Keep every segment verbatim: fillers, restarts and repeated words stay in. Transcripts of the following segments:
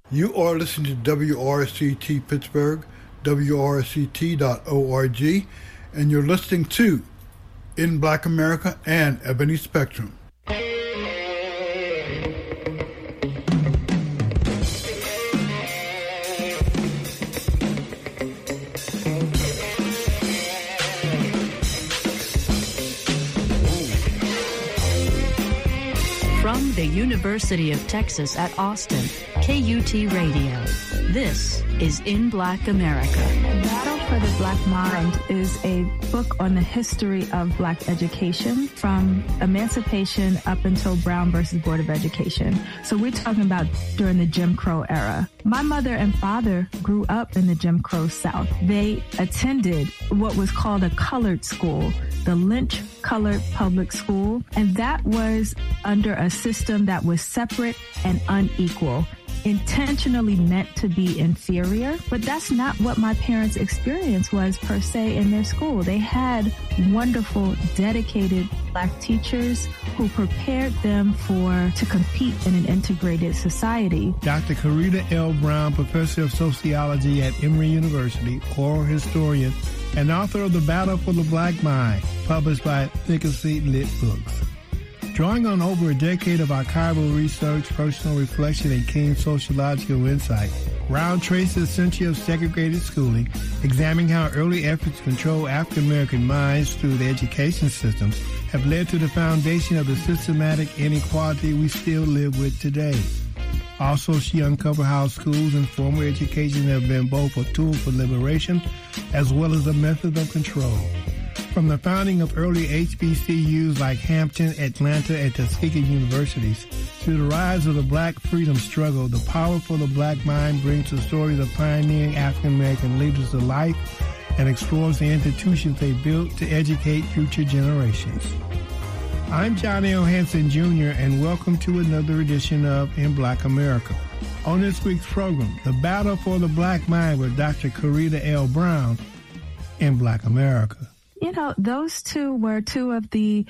You are listening to W R C T Pittsburgh, W R C T dot org, and you're listening to In Black America and Ebony Spectrum. From the University of Texas at Austin, K U T Radio. This is In Black America. Battle for the Black Mind is a book on the history of Black education from emancipation up until Brown versus Board of Education. So we're talking about during the Jim Crow era. My mother and father grew up in the Jim Crow South. They attended what was called a colored school, the Lynch Colored Public School, and that was under a system that was separate and unequal, intentionally meant to be inferior. But that's not what my parents' experience was per se in their school. They had wonderful, dedicated Black teachers who prepared them for to compete in an integrated society. Doctor Coretta L. Brown, professor of sociology at Emory University, oral historian, and author of The Battle for the Black Mind, published by Thickesy Lit Books. Drawing on over a decade of archival research, personal reflection, and keen sociological insight, Brown traces a century of segregated schooling, examining how early efforts to control African American minds through the education system have led to the foundation of the systematic inequality we still live with today. Also, she uncovered how schools and formal education have been both a tool for liberation as well as a method of control. From the founding of early H B C Us like Hampton, Atlanta, and Tuskegee universities, to the rise of the Black freedom struggle, the power for the Black mind brings the stories of pioneering African-American leaders to life and explores the institutions they built to educate future generations. I'm Johnny O. Hanson, Junior, and welcome to another edition of In Black America. On this week's program, The Battle for the Black Mind with Doctor Coretta L. Brown in Black America. You know, those two were two of the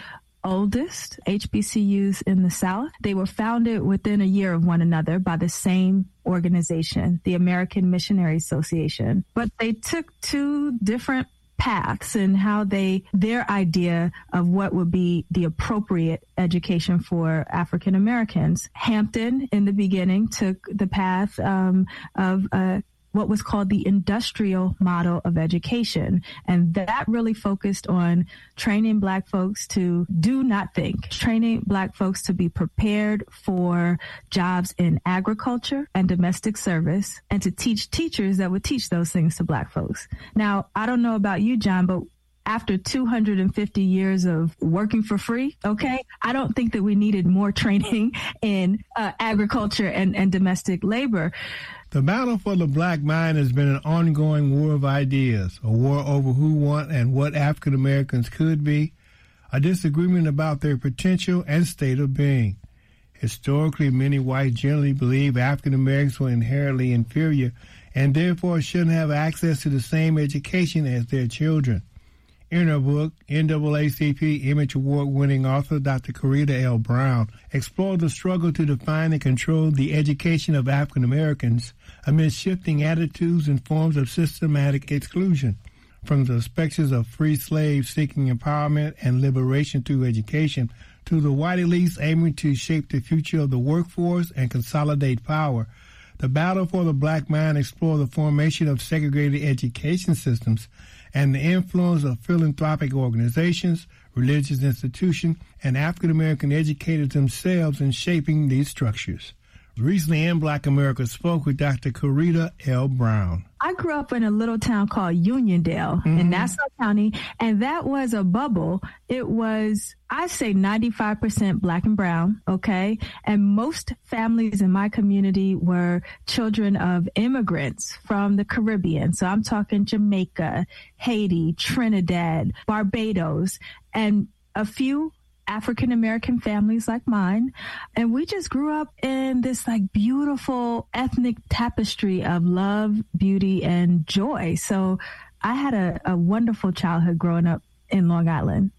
oldest H B C Us in the South. They were founded within a year of one another by the same organization, the American Missionary Association. But they took two different paths in how they, their idea of what would be the appropriate education for African Americans. Hampton, in the beginning, took the path um, of uh, what was called the industrial model of education. And that really focused on training Black folks to do not think, training Black folks to be prepared for jobs in agriculture and domestic service, and to teach teachers that would teach those things to Black folks. Now, I don't know about you, John, but after two hundred fifty years of working for free, okay, I don't think that we needed more training in uh, agriculture and, and domestic labor. The battle for the Black mind has been an ongoing war of ideas, a war over who, what, and what African Americans could be, a disagreement about their potential and state of being. Historically, many whites generally believe African Americans were inherently inferior and therefore shouldn't have access to the same education as their children. In her book, N double A C P Image Award-winning author Doctor Coretta L. Brown explored the struggle to define and control the education of African Americans amid shifting attitudes and forms of systematic exclusion. From the perspectives of free slaves seeking empowerment and liberation through education, to the white elites aiming to shape the future of the workforce and consolidate power, the battle for the Black mind explored the formation of segregated education systems and the influence of philanthropic organizations, religious institutions, and African-American educators themselves in shaping these structures. Recently, In Black America spoke with Doctor Coretta L. Brown. I grew up in a little town called Uniondale mm-hmm. in Nassau County, and that was a bubble. It was, I say, ninety-five percent Black and brown, okay? And most families in my community were children of immigrants from the Caribbean. So I'm talking Jamaica, Haiti, Trinidad, Barbados, and a few African-American families like mine. And we just grew up in this like beautiful ethnic tapestry of love, beauty, and joy. So I had a, a wonderful childhood growing up in Long Island.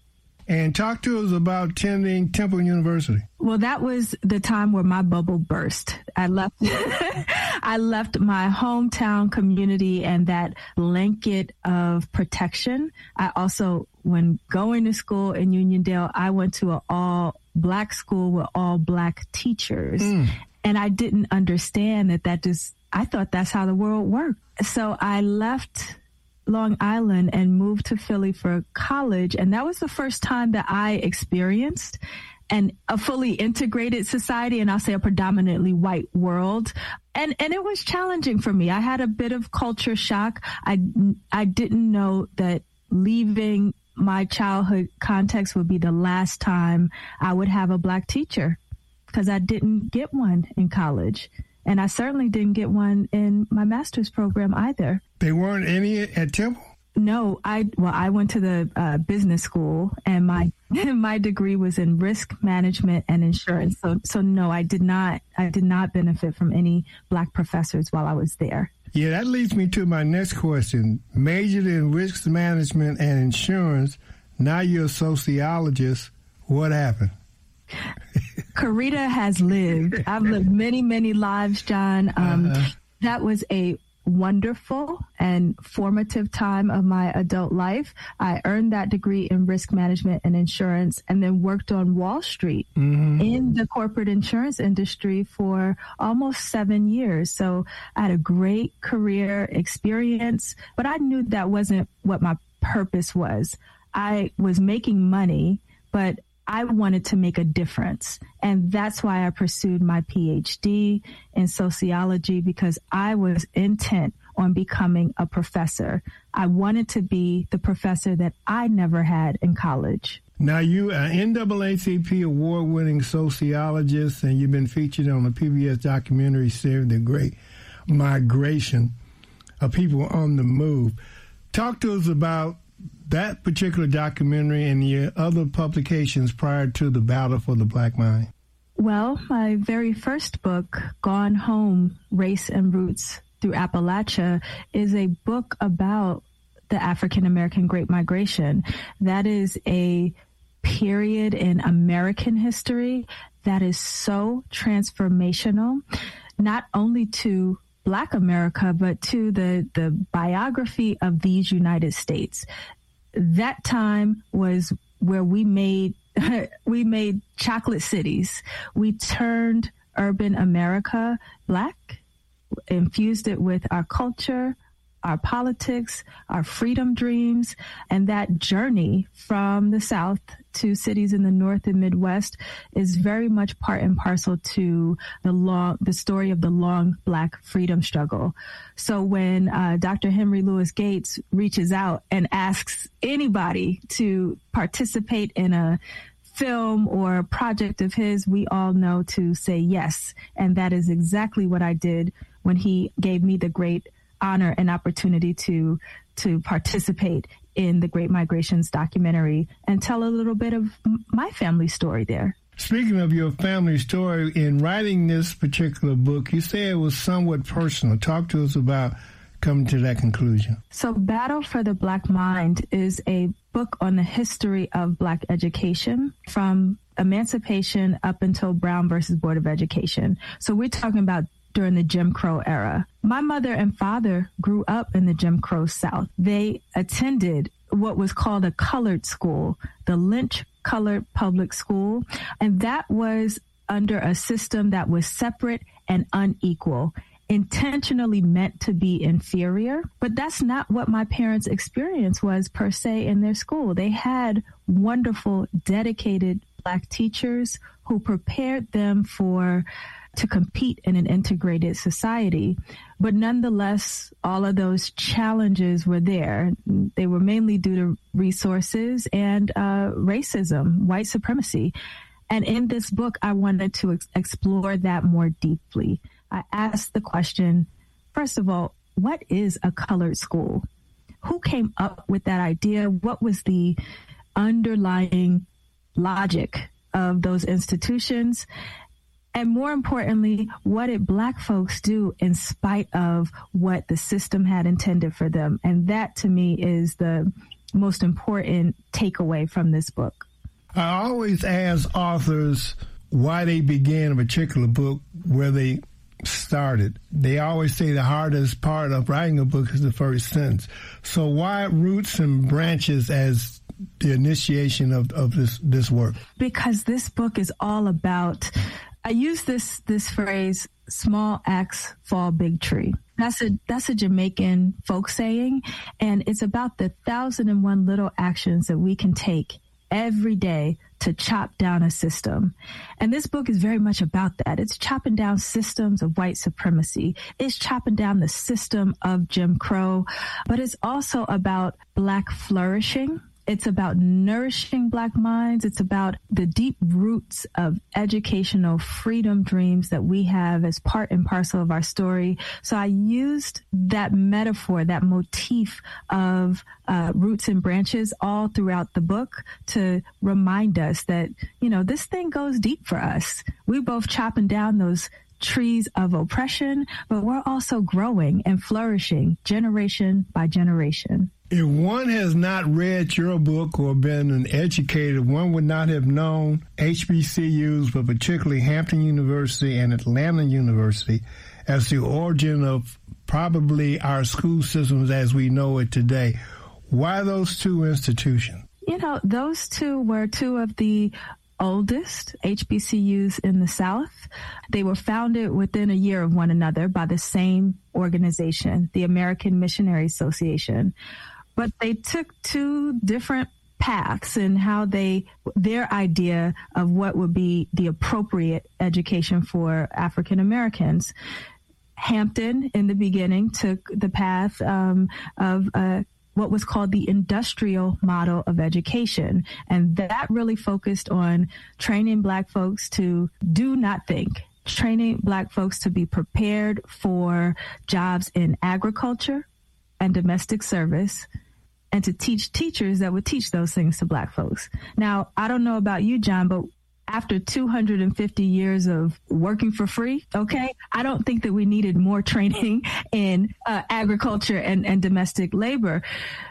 And talk to us about attending Temple University. Well, that was the time where my bubble burst. I left, I left my hometown community and that blanket of protection. I also, when going to school in Uniondale, I went to an all black school with all black teachers. Mm. And I didn't understand that that just, I thought that's how the world worked. So I left Long Island and moved to Philly for college. And that was the first time that I experienced and a fully integrated society, and I'll say a predominantly white world. And and it was challenging for me. I had a bit of culture shock. I, I didn't know that leaving my childhood context would be the last time I would have a black teacher, because I didn't get one in college. And I certainly didn't get one in my master's program either. There weren't any at Temple? No, I well, I went to the uh, business school, and my my degree was in risk management and insurance. So, so no, I did not. I did not benefit from any black professors while I was there. Yeah, that leads me to my next question. Majored in risk management and insurance. Now you're a sociologist. What happened? Karita has lived. I've lived many, many lives, John. Um, uh-huh. That was a wonderful and formative time of my adult life. I earned that degree in risk management and insurance, and then worked on Wall Street mm-hmm. in the corporate insurance industry for almost seven years. So I had a great career experience, but I knew that wasn't what my purpose was. I was making money, but I wanted to make a difference. And that's why I pursued my P H D in sociology, because I was intent on becoming a professor. I wanted to be the professor that I never had in college. Now, you are an N double A C P award-winning sociologist, and you've been featured on the P B S documentary series, The Great Migration, of People on the Move. Talk to us about that particular documentary and your other publications prior to the Battle for the Black Mind. Well, my very first book, Gone Home, Race and Roots Through Appalachia, is a book about the African-American Great Migration. That is a period in American history that is so transformational, not only to Black America, but to the, the biography of these United States. That time was where we made we made chocolate cities. We turned urban America Black, infused it with our culture, our politics, our freedom dreams, and that journey from the South to cities in the North and Midwest is very much part and parcel to the long, the story of the long Black freedom struggle. So when uh, Doctor Henry Louis Gates reaches out and asks anybody to participate in a film or project of his, we all know to say yes. And that is exactly what I did when he gave me the great honor and opportunity to to participate in the Great Migrations documentary and tell a little bit of my family story there. Speaking of your family story, in writing this particular book, you say it was somewhat personal. Talk to us about coming to that conclusion. So Battle for the Black Mind is a book on the history of Black education from emancipation up until Brown versus Board of Education. So we're talking about during the Jim Crow era. My mother and father grew up in the Jim Crow South. They attended what was called a colored school, the Lynch Colored Public School, and that was under a system that was separate and unequal, intentionally meant to be inferior. But that's not what my parents' experience was per se in their school. They had wonderful, dedicated Black teachers who prepared them for to compete in an integrated society. But nonetheless, all of those challenges were there. They were mainly due to resources and uh, racism, white supremacy. And in this book, I wanted to ex- explore that more deeply. I asked the question, first of all, what is a colored school? Who came up with that idea? What was the underlying logic of those institutions? And more importantly, what did Black folks do in spite of what the system had intended for them? And that, to me, is the most important takeaway from this book. I always ask authors why they began a particular book, where they started. They always say the hardest part of writing a book is the first sentence. So why Roots and Branches as the initiation of, of this, this work? Because this book is all about, I use this, this phrase, small axe fall big tree. That's a, that's a Jamaican folk saying, and it's about the thousand and one little actions that we can take every day to chop down a system. And this book is very much about that. It's chopping down systems of white supremacy. It's chopping down the system of Jim Crow, but it's also about Black flourishing. It's about nourishing Black minds. It's about the deep roots of educational freedom dreams that we have as part and parcel of our story. So I used that metaphor, that motif of uh, roots and branches all throughout the book to remind us that, you know, this thing goes deep for us. We both chopping down those trees of oppression, but we're also growing and flourishing generation by generation. If one has not read your book or been an educator, one would not have known H B C Us, but particularly Hampton University and Atlanta University, as the origin of probably our school systems as we know it today. Why those two institutions? You know, those two were two of the oldest H B C Us in the South. They were founded within a year of one another by the same organization, the American Missionary Association. But they took two different paths in how they, their idea of what would be the appropriate education for African Americans. Hampton, in the beginning, took the path um, of uh, what was called the industrial model of education. And that really focused on training Black folks to do not think, training Black folks to be prepared for jobs in agriculture and domestic service, and to teach teachers that would teach those things to Black folks. Now, I don't know about you, John, but after two hundred fifty years of working for free, okay, I don't think that we needed more training in uh, agriculture and, and domestic labor.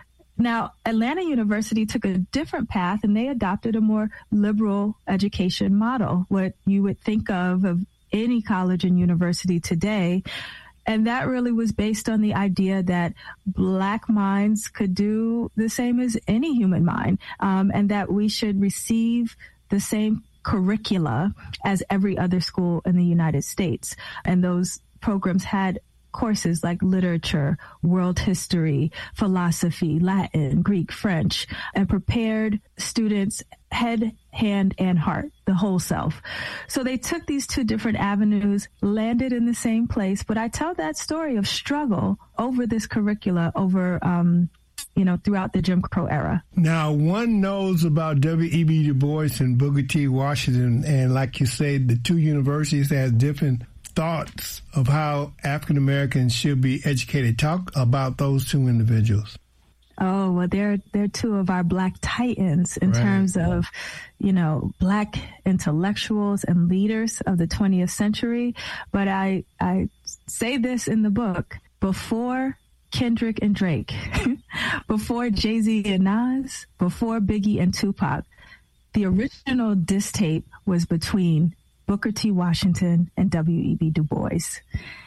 Now, Atlanta University took a different path, and they adopted a more liberal education model, what you would think of of any college and university today. And that really was based on the idea that Black minds could do the same as any human mind, um, and that we should receive the same curricula as every other school in the United States. And those programs had courses like literature, world history, philosophy, Latin, Greek, French, and prepared students head, hand, and heart, the whole self. So they took these two different avenues, landed in the same place. But I tell that story of struggle over this curricula, over, um, you know, throughout the Jim Crow era. Now, one knows about W E B Du Bois and Booker T. Washington, and like you say, the two universities have different thoughts of how African Americans should be educated. Talk about those two individuals. Oh, well, they're they're two of our Black titans in right. terms of, you know, Black intellectuals and leaders of the twentieth century. But I I say this in the book: before Kendrick and Drake, before Jay-Z and Nas, before Biggie and Tupac, the original diss tape was between Booker T. Washington and W E B Du Bois.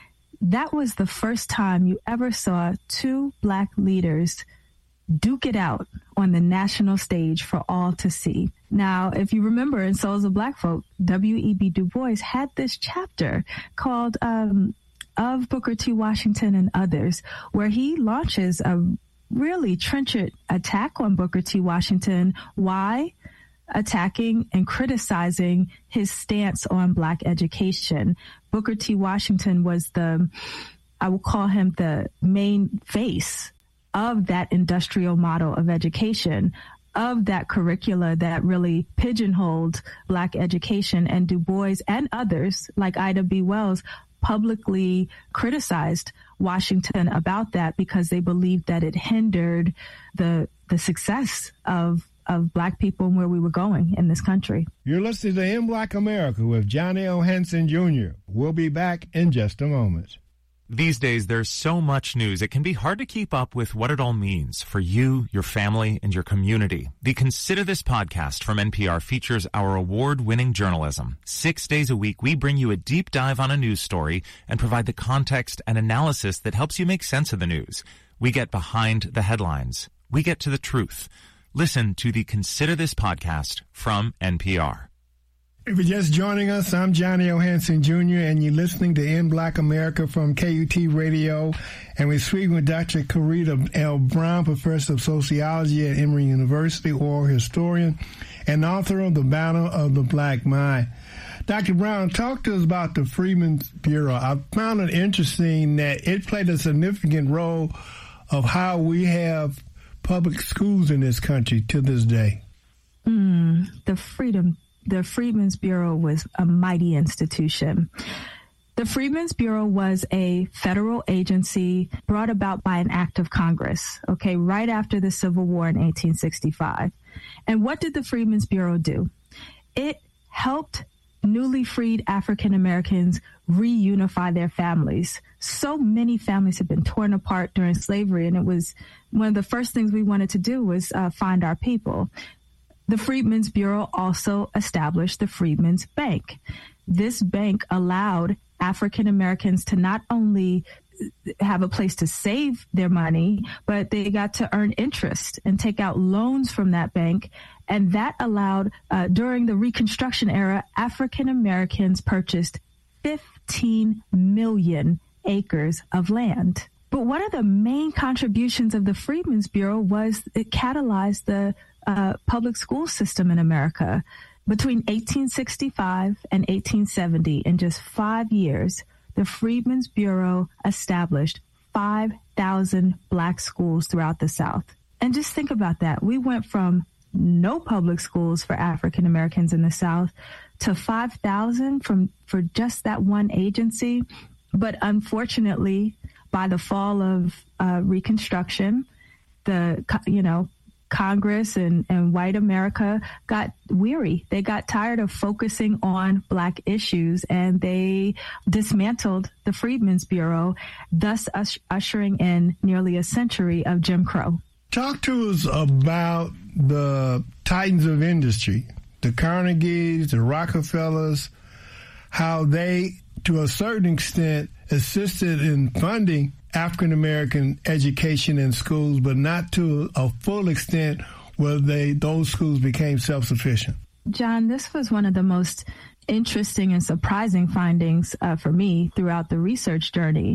That was the first time you ever saw two Black leaders duke it out on the national stage for all to see. Now, if you remember in Souls of Black Folk, W E B Du Bois had this chapter called um, Of Booker T. Washington and Others, where he launches a really trenchant attack on Booker T. Washington. Why? Attacking and criticizing his stance on Black education. Booker T. Washington was the, I will call him the main face of that industrial model of education, of that curricula that really pigeonholed Black education. And Du Bois and others like Ida B. Wells publicly criticized Washington about that because they believed that it hindered the the success of of Black people and where we were going in this country. You're listening to In Black America with Johnny O. Henson Junior We'll be back in just a moment. These days, there's so much news, it can be hard to keep up with what it all means for you, your family, and your community. The Consider This podcast from N P R features our award-winning journalism. Six days a week, we bring you a deep dive on a news story and provide the context and analysis that helps you make sense of the news. We get behind the headlines. We get to the truth. Listen to the Consider This podcast from N P R. If you're just joining us, I'm Johnny O. Hanson Junior, and you're listening to In Black America from K U T Radio, and we're speaking with Doctor Coretta L. Brown, professor of sociology at Emory University, oral historian, and author of The Battle of the Black Mind. Doctor Brown, talk to us about the Freedmen's Bureau. I found it interesting that it played a significant role of how we have public schools in this country to this day. Mm, the Freedom The Freedmen's Bureau was a mighty institution. The Freedmen's Bureau was a federal agency brought about by an act of Congress, okay, right after the Civil War in eighteen sixty-five. And what did the Freedmen's Bureau do? It helped newly freed African Americans reunify their families. So many families had been torn apart during slavery, and it was one of the first things we wanted to do was uh, find our people. The Freedmen's Bureau also established the Freedmen's Bank. This bank allowed African Americans to not only have a place to save their money, but they got to earn interest and take out loans from that bank. And that allowed, uh, during the Reconstruction era, African Americans purchased fifteen million acres of land. But one of the main contributions of the Freedmen's Bureau was it catalyzed the uh, public school system in America. Between eighteen sixty-five and eighteen seventy, in just five years, the Freedmen's Bureau established five thousand black schools throughout the South. And just think about that. We went from no public schools for African Americans in the South to five thousand from for just that one agency. But unfortunately, by the fall of uh, Reconstruction, the, you know, Congress and, and white America got weary. They got tired of focusing on black issues, and they dismantled the Freedmen's Bureau, thus us- ushering in nearly a century of Jim Crow. Talk to us about the titans of industry, the Carnegies, the Rockefellers, how they, to a certain extent, assisted in funding African-American education in schools, but not to a full extent where they those schools became self-sufficient. John, this was one of the most interesting and surprising findings uh, for me throughout the research journey.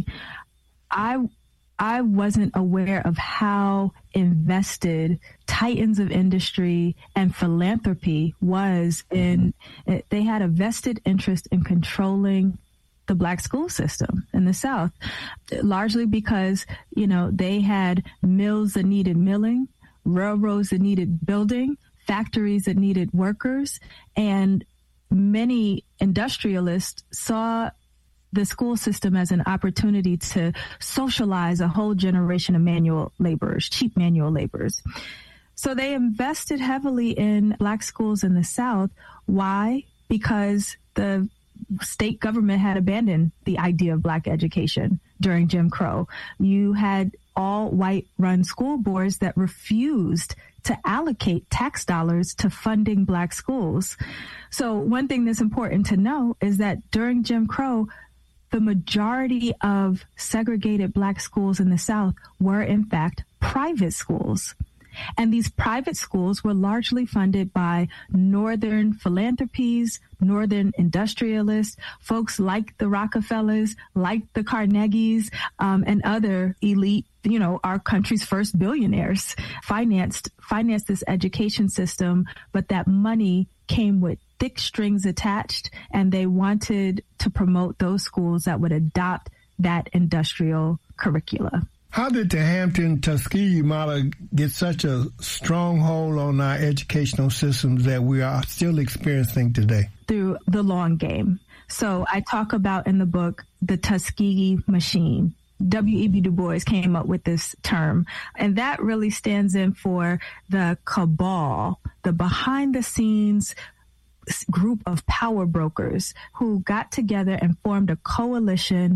I I wasn't aware of how invested titans of industry and philanthropy was in, they had a vested interest in controlling the black school system in the South, largely because, you know, they had mills that needed milling, railroads that needed building, factories that needed workers, and many industrialists saw the school system as an opportunity to socialize a whole generation of manual laborers, cheap manual laborers. So they invested heavily in black schools in the South. Why? Because the state government had abandoned the idea of black education during Jim Crow. You had all white run school boards that refused to allocate tax dollars to funding black schools. So one thing that's important to know is that during Jim Crow, the majority of segregated black schools in the South were in fact private schools. And these private schools were largely funded by Northern philanthropies, Northern industrialists, folks like the Rockefellers, like the Carnegies, um, and other elite, you know, our country's first billionaires financed, financed this education system. But that money came with thick strings attached, and they wanted to promote those schools that would adopt that industrial curricula. How did the Hampton-Tuskegee model get such a stronghold on our educational systems that we are still experiencing today? Through the long game. So I talk about in the book the Tuskegee machine. W E B Du Bois came up with this term, and that really stands in for the cabal, the behind-the-scenes group of power brokers who got together and formed a coalition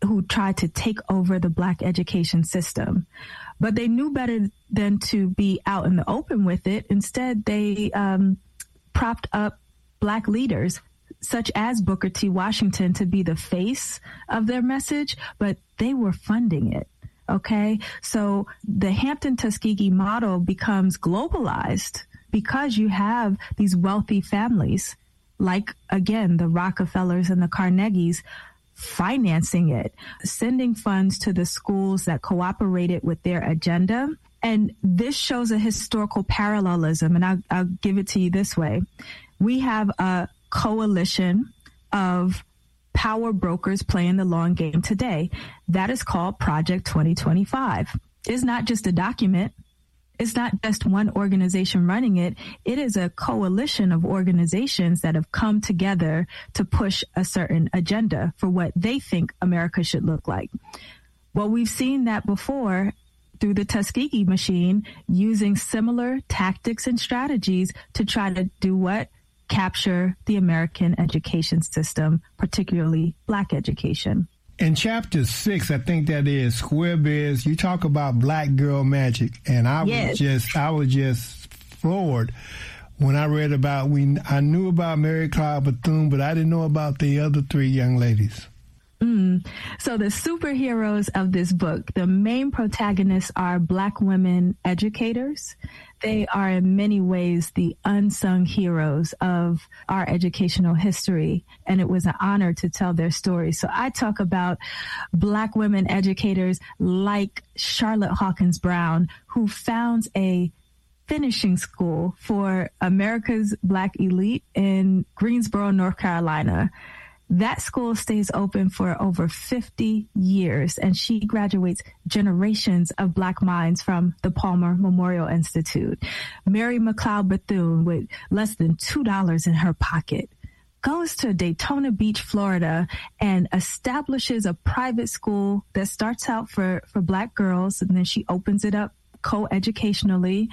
who tried to take over the Black education system. But they knew better than to be out in the open with it. Instead, they um, propped up Black leaders, such as Booker T. Washington, to be the face of their message, but they were funding it. Okay, so the Hampton-Tuskegee model becomes globalized because you have these wealthy families, like, again, the Rockefellers and the Carnegies, financing it, sending funds to the schools that cooperated with their agenda. And this shows a historical parallelism, and I'll, I'll give it to you this way. We have a coalition of power brokers playing the long game today. That is called Project twenty twenty-five. It's not just a document. It's not just one organization running it. It is a coalition of organizations that have come together to push a certain agenda for what they think America should look like. Well, we've seen that before through the Tuskegee machine, using similar tactics and strategies to try to do what? Capture the American education system, particularly Black education. In chapter six, I think that is, Square Biz, you talk about Black girl magic, and I yes. was just, I was just floored when I read about, we, I knew about Mary Clyde Bethune, but I didn't know about the other three young ladies. Mm. So the superheroes of this book, the main protagonists are Black women educators. They are in many ways the unsung heroes of our educational history, and it was an honor to tell their stories. So I talk about Black women educators like Charlotte Hawkins Brown, who founds a finishing school for America's Black elite in Greensboro, North Carolina. That school stays open for over fifty years, and she graduates generations of Black minds from the Palmer Memorial Institute. Mary McLeod Bethune, with less than two dollars in her pocket, goes to Daytona Beach, Florida, and establishes a private school that starts out for, for Black girls, and then she opens it up co-educationally.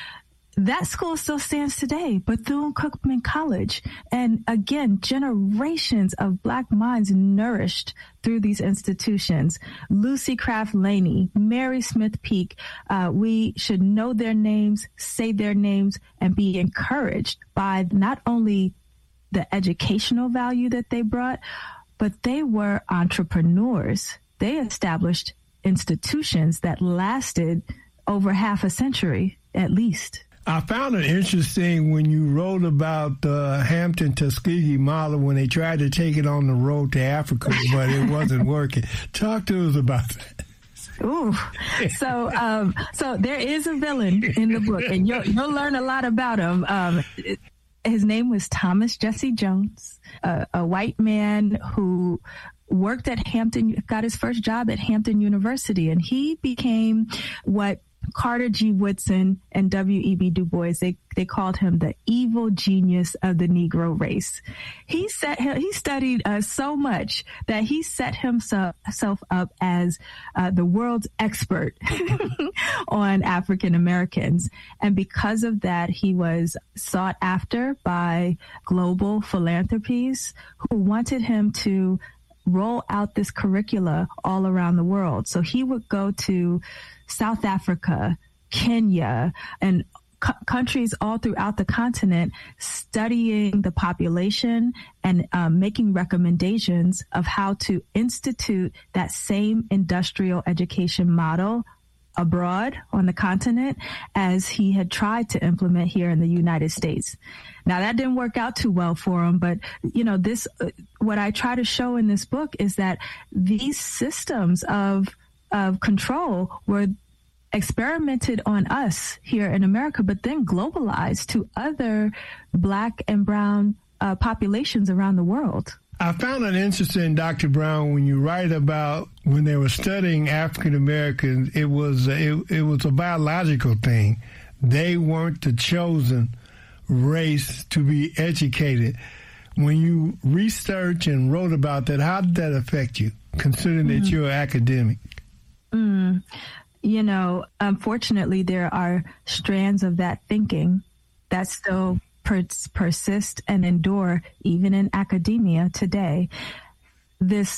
That school still stands today, Bethune-Cookman College. And again, generations of Black minds nourished through these institutions. Lucy Craft Laney, Mary Smith Peak, uh, we should know their names, say their names, and be encouraged by not only the educational value that they brought, but they were entrepreneurs. They established institutions that lasted over half a century, at least. I found it interesting when you wrote about the Hampton-Tuskegee model when they tried to take it on the road to Africa, but it wasn't working. Talk to us about that. Ooh, so um, so there is a villain in the book, and you'll, you'll learn a lot about him. Um, his name was Thomas Jesse Jones, a, a white man who worked at Hampton, got his first job at Hampton University, and he became what Carter G. Woodson and W E B Du Bois, they, they called him the evil genius of the Negro race. He set he studied uh, so much that he set himself, himself up as uh, the world's expert on African Americans. And because of that, he was sought after by global philanthropies who wanted him to roll out this curricula all around the world. So he would go to South Africa, Kenya, and c- countries all throughout the continent, studying the population and um, making recommendations of how to institute that same industrial education model abroad on the continent as he had tried to implement here in the United States. Now, that didn't work out too well for him, but, you know, this, uh, what I try to show in this book is that these systems of, of control were experimented on us here in America, but then globalized to other Black and brown uh, populations around the world. I found it interesting, Doctor Brown, when you write about when they were studying African Americans, it was it, it was a biological thing. They weren't the chosen race to be educated. When you researched and wrote about that, how did that affect you, considering mm. that you're an academic? Mm. You know, unfortunately, there are strands of that thinking that still pers- persist and endure even in academia today. This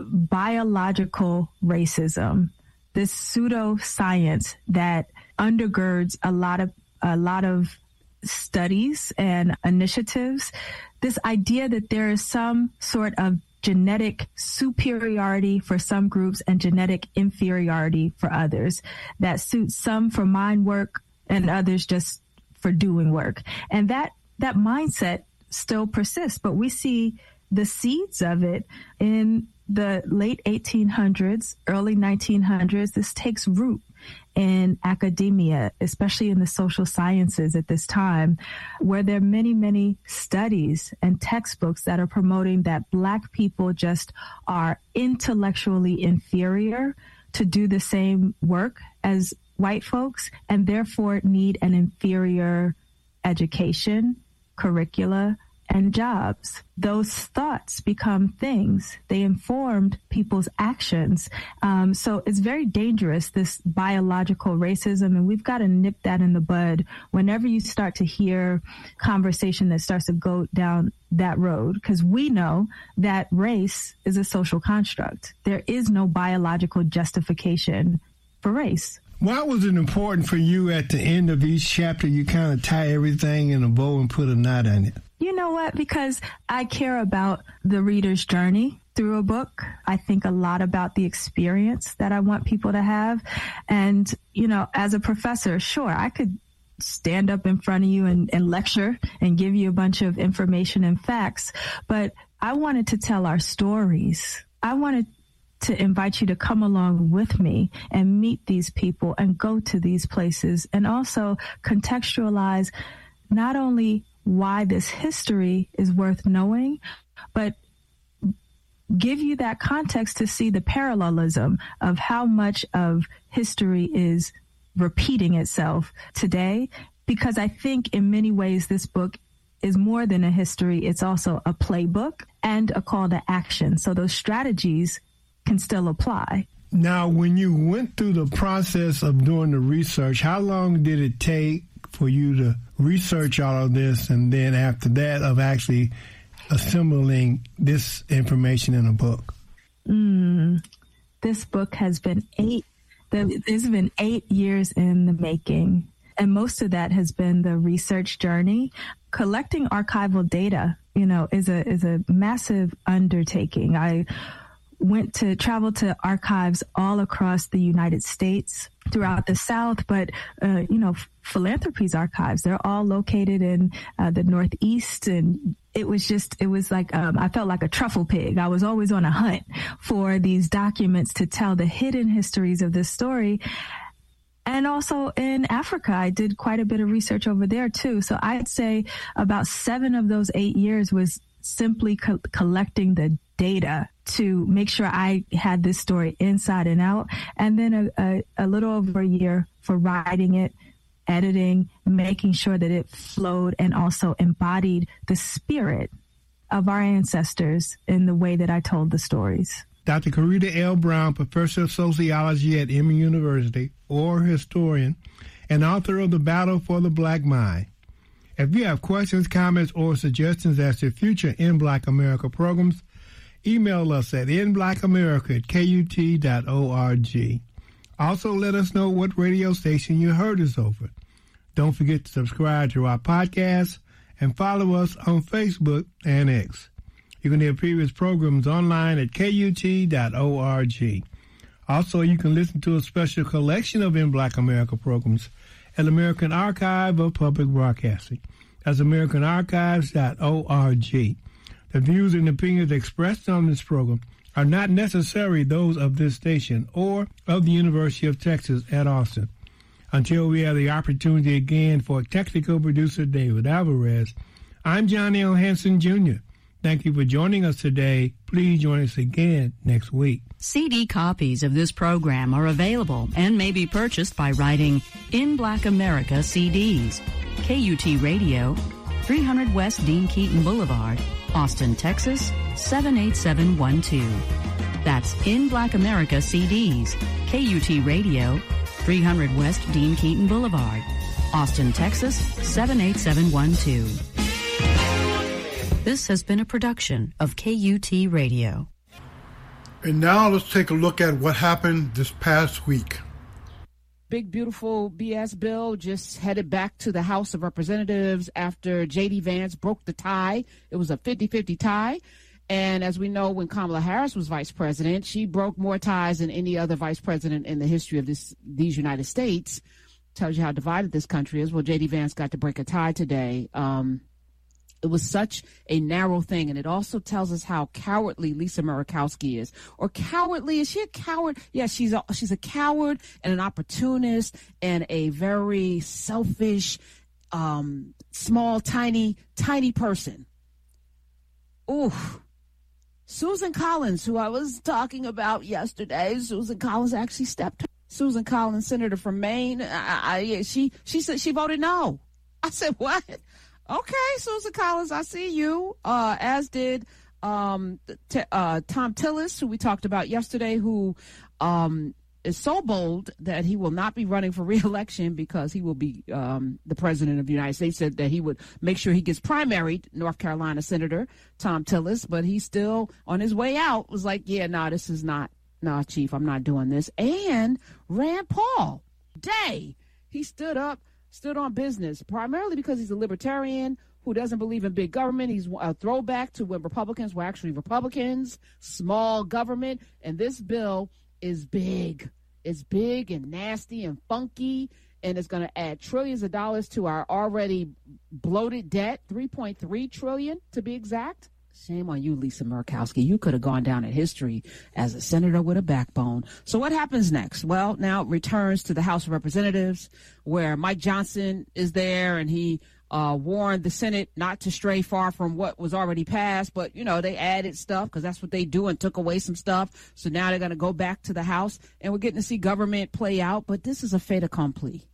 biological racism, this pseudoscience that undergirds a lot of a lot of studies and initiatives, this idea that there is some sort of genetic superiority for some groups and genetic inferiority for others, that suits some for mind work and others just for doing work. And that that mindset still persists, but we see the seeds of it in the late eighteen hundreds, early nineteen hundreds. This takes root in academia, especially in the social sciences at this time, where there are many, many studies and textbooks that are promoting that Black people just are intellectually inferior to do the same work as white folks, and therefore need an inferior education, curricula, and jobs. Those thoughts become things. They informed people's actions. Um, so it's very dangerous, this biological racism, and we've got to nip that in the bud whenever you start to hear conversation that starts to go down that road, because we know that race is a social construct. There is no biological justification for race. Why was it important for you at the end of each chapter you kind of tie everything in a bow and put a knot on it? You know what? Because I care about the reader's journey through a book. I think a lot about the experience that I want people to have. And, you know, as a professor, sure, I could stand up in front of you and, and lecture and give you a bunch of information and facts, but I wanted to tell our stories. I wanted to invite you to come along with me and meet these people and go to these places, and also contextualize not only why this history is worth knowing, but give you that context to see the parallelism of how much of history is repeating itself today. Because I think in many ways this book is more than a history. It's also a playbook and a call to action. So those strategies can still apply. Now, when you went through the process of doing the research, how long did it take for you to research all of this, and then after that of actually assembling this information in a book? Mm, this book has been eight, there's been eight years in the making, and most of that has been the research journey. Collecting archival data, you know, is a is a massive undertaking. I went to travel to archives all across the United States, throughout the South, but, uh, you know, Philanthropy's archives, they're all located in uh, the Northeast. And it was just, it was like, um, I felt like a truffle pig. I was always on a hunt for these documents to tell the hidden histories of this story. And also in Africa, I did quite a bit of research over there too. So I'd say about seven of those eight years was simply co- collecting the data to make sure I had this story inside and out. And then a, a, a little over a year for writing it, editing, making sure that it flowed and also embodied the spirit of our ancestors in the way that I told the stories. Doctor Coretta L. Brown, professor of sociology at Emory University, or historian, and author of The Battle for the Black Mind. If you have questions, comments, or suggestions as to future In Black America programs, email us at in black america at k u t dot org. Also, let us know what radio station you heard us over. Don't forget to subscribe to our podcast and follow us on Facebook and X. You can hear previous programs online at k u t dot org. Also, you can listen to a special collection of In Black America programs at American Archive of Public Broadcasting. That's american archives dot org. The views and opinions expressed on this program are not necessarily those of this station or of the University of Texas at Austin. Until we have the opportunity again for technical producer David Alvarez, I'm John L. Hanson, Junior Thank you for joining us today. Please join us again next week. C D copies of this program are available and may be purchased by writing In Black America C Ds, K U T Radio, three hundred West Dean Keaton Boulevard, Austin, Texas, seven eight seven one two. That's In Black America C Ds, K U T Radio, three hundred West Dean Keaton Boulevard, Austin, Texas, seven eight seven one two. This has been a production of K U T Radio. And now let's take a look at what happened this past week. Big, beautiful B S bill just headed back to the House of Representatives after J D. Vance broke the tie. It was a fifty-fifty tie. And as we know, when Kamala Harris was vice president, she broke more ties than any other vice president in the history of this these United States. Tells you how divided this country is. Well, J D. Vance got to break a tie today. Um, it was such a narrow thing. And it also tells us how cowardly Lisa Murkowski is. Or cowardly. Is she a coward? Yeah, she's a, she's a coward and an opportunist and a very selfish, um, small, tiny, tiny person. Ooh. Susan Collins, who I was talking about yesterday, Susan Collins actually stepped. Susan Collins, senator from Maine, I, I, she she said she voted no. I said, what? Okay, Susan Collins, I see you. Uh, as did um, t- uh, Tom Tillis, who we talked about yesterday, who um, is so bold that he will not be running for re-election because he will be um, the president of the United States. Said that he would make sure he gets primaried, North Carolina Senator Tom Tillis, but he's still on his way out. Was like, yeah, no, nah, this is not, no, nah, Chief, I'm not doing this. And Rand Paul, day, he stood up, stood on business, primarily because he's a libertarian who doesn't believe in big government. He's a throwback to when Republicans were actually Republicans, small government, and this bill is big. It's big and nasty and funky, and it's going to add trillions of dollars to our already bloated debt, three point three trillion dollars to be exact. Shame on you, Lisa Murkowski. You could have gone down in history as a senator with a backbone. So what happens next? Well, now it returns to the House of Representatives, where Mike Johnson is there, and he uh, warned the Senate not to stray far from what was already passed. But, you know, they added stuff because that's what they do and took away some stuff. So now they're going to go back to the House, and we're getting to see government play out. But this is a fait accompli.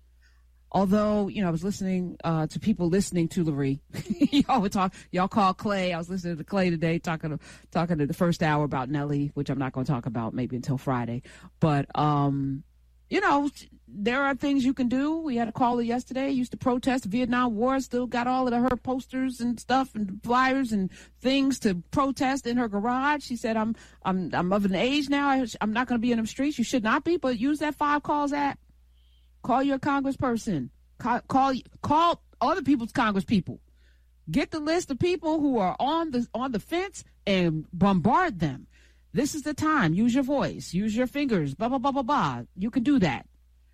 Although, you know, I was listening uh, to people listening to Lurie. y'all would talk. Y'all call Clay. I was listening to Clay today, talking to talking to the first hour about Nelly, which I'm not going to talk about maybe until Friday. But um, you know, there are things you can do. We had a caller yesterday. Used to protest the Vietnam War. Still got all of the, her posters and stuff and flyers and things to protest in her garage. She said, "I'm I'm I'm of an age now. I, I'm not going to be in them streets. You should not be. But use that five calls app. Call your congressperson. Call, call call other people's congresspeople. Get the list of people who are on the on the fence and bombard them. This is the time. Use your voice. Use your fingers. Blah, blah, blah, blah, blah. You can do that.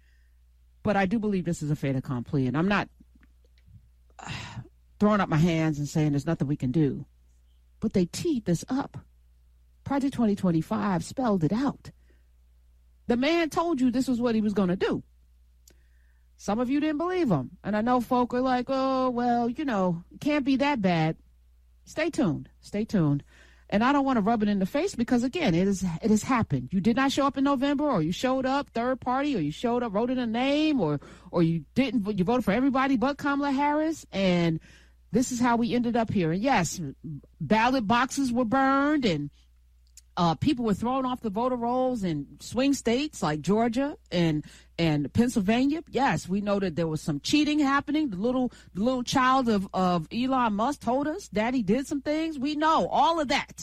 But I do believe this is a fait accompli. And I'm not uh, throwing up my hands and saying there's nothing we can do. But they teed this up. Project twenty twenty-five spelled it out. The man told you this was what he was going to do. Some of you didn't believe him. And I know folk are like, oh, well, you know, it can't be that bad. Stay tuned. Stay tuned. And I don't want to rub it in the face because, again, it is it has happened. You did not show up in November, or you showed up third party, or you showed up, wrote in a name, or or you didn't. You voted for everybody but Kamala Harris. And this is how we ended up here. And, yes, ballot boxes were burned, and Uh, people were thrown off the voter rolls in swing states like Georgia and and Pennsylvania. Yes, we know that there was some cheating happening. The little the little child of, of Elon Musk told us Daddy did some things. We know all of that.